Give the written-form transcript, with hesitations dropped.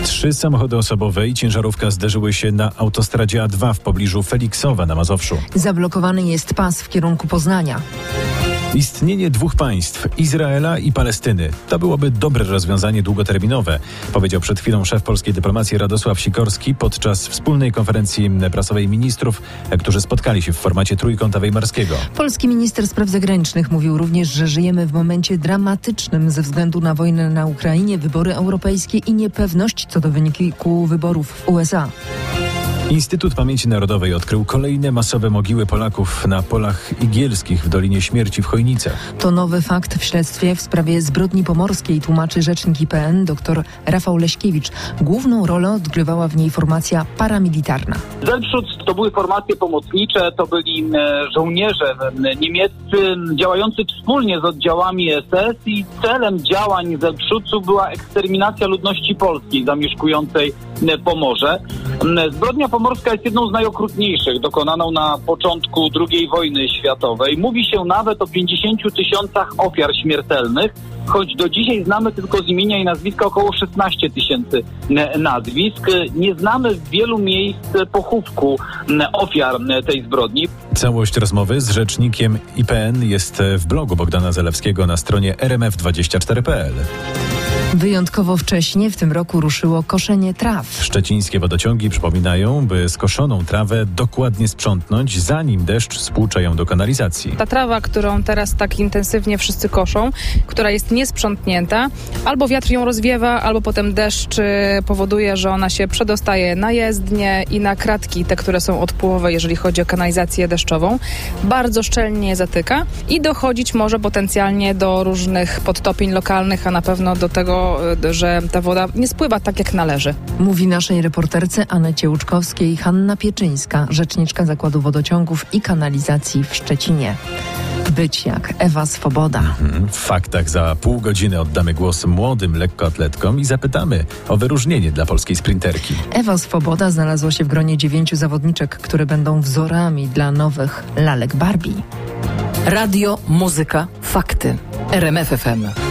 3 samochody osobowe i ciężarówka zderzyły się na autostradzie A2 w pobliżu Feliksowa na Mazowszu. Zablokowany jest pas w kierunku Poznania. Istnienie 2 państw, Izraela i Palestyny, to byłoby dobre rozwiązanie długoterminowe, powiedział przed chwilą szef polskiej dyplomacji Radosław Sikorski podczas wspólnej konferencji prasowej ministrów, którzy spotkali się w formacie Trójkąta Weimarskiego. Polski minister spraw zagranicznych mówił również, że żyjemy w momencie dramatycznym ze względu na wojnę na Ukrainie, wybory europejskie i niepewność co do wyniku wyborów w USA. Instytut Pamięci Narodowej odkrył kolejne masowe mogiły Polaków na polach igielskich w Dolinie Śmierci w Chojnicach. To nowy fakt w śledztwie w sprawie zbrodni pomorskiej, tłumaczy rzecznik IPN dr Rafał Leśkiewicz. Główną rolę odgrywała w niej formacja paramilitarna. Selbstschutz to były formacje pomocnicze, to byli żołnierze niemieccy działający wspólnie z oddziałami SS i celem działań Selbstschutzu była eksterminacja ludności polskiej zamieszkującej Pomorze. Zbrodnia pomorska jest jedną z najokrutniejszych, dokonaną na początku II wojny światowej. Mówi się nawet o 50 000 ofiar śmiertelnych, choć do dzisiaj znamy tylko z imienia i nazwiska około 16 000 nazwisk. Nie znamy w wielu miejsc pochówku ofiar tej zbrodni. Całość rozmowy z rzecznikiem IPN jest w blogu Bogdana Zalewskiego na stronie rmf24.pl. Wyjątkowo wcześnie w tym roku ruszyło koszenie traw. Szczecińskie wodociągi przypominają, by skoszoną trawę dokładnie sprzątnąć, zanim deszcz spłucze ją do kanalizacji. Ta trawa, którą teraz tak intensywnie wszyscy koszą, która jest niesprzątnięta, albo wiatr ją rozwiewa, albo potem deszcz powoduje, że ona się przedostaje na jezdnie i na kratki, te, które są odpływowe, jeżeli chodzi o kanalizację deszczową. Bardzo szczelnie je zatyka i dochodzić może potencjalnie do różnych podtopień lokalnych, a na pewno do tego, że ta woda nie spływa tak, jak należy. Mówi naszej reporterce Anecie Łuczkowskiej Hanna Pieczyńska, rzeczniczka Zakładu Wodociągów i Kanalizacji w Szczecinie. Być jak Ewa Swoboda. W faktach za pół godziny oddamy głos młodym lekkoatletkom i zapytamy o wyróżnienie dla polskiej sprinterki. Ewa Swoboda znalazła się w gronie 9 zawodniczek, które będą wzorami dla nowych lalek Barbie. Radio, muzyka, fakty. RMF FM.